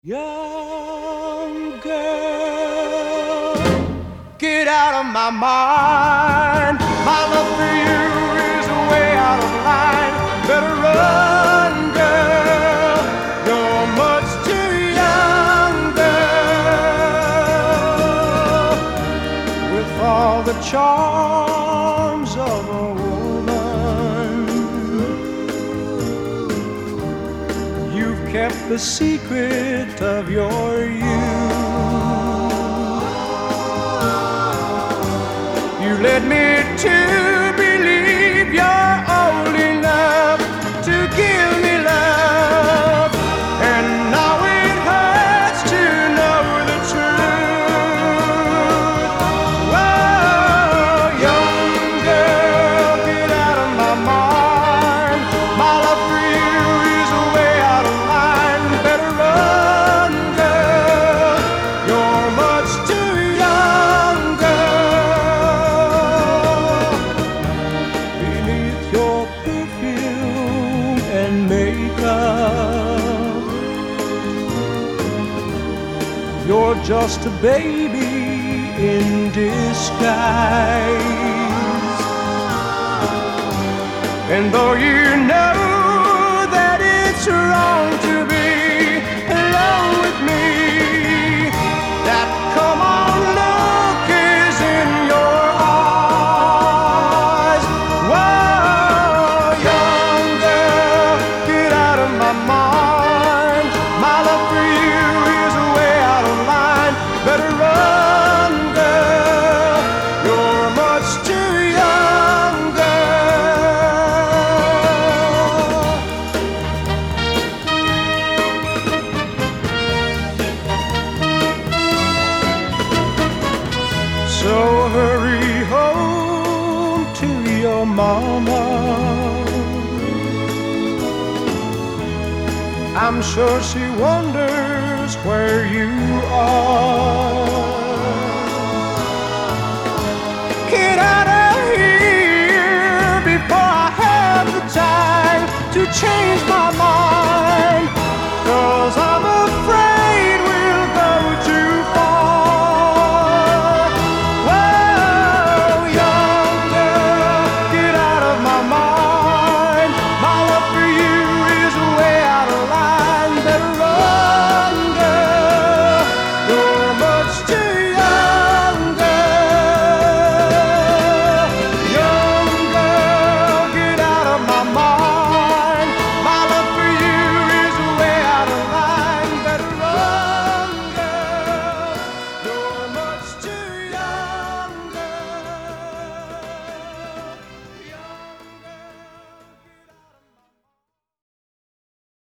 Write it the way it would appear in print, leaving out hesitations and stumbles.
Young girl, get out of my mind. My love for you is way out of line. Better run, girl. You're much too young, girl. With all the charms of a woman, you've kept the secret of your youth. You led me to believe you're old enough to give me love, and now it hurts to know the truth. Whoa, young girl, get out of my mind. My love for you is way out of line. Better run, girl. You're much too young, girl. Beneath your perfume and makeup, you're just a baby in disguise. And though you know that it's wrong to be alone with me, that come on look is in your eyes. Whoa, young girl, get out of my mind. My love for you is way out of line. Better run, girl. You're much too young, girl. So hurry home to your mama. I'm sure she wonders where you are. Get out of here before I have the time to change my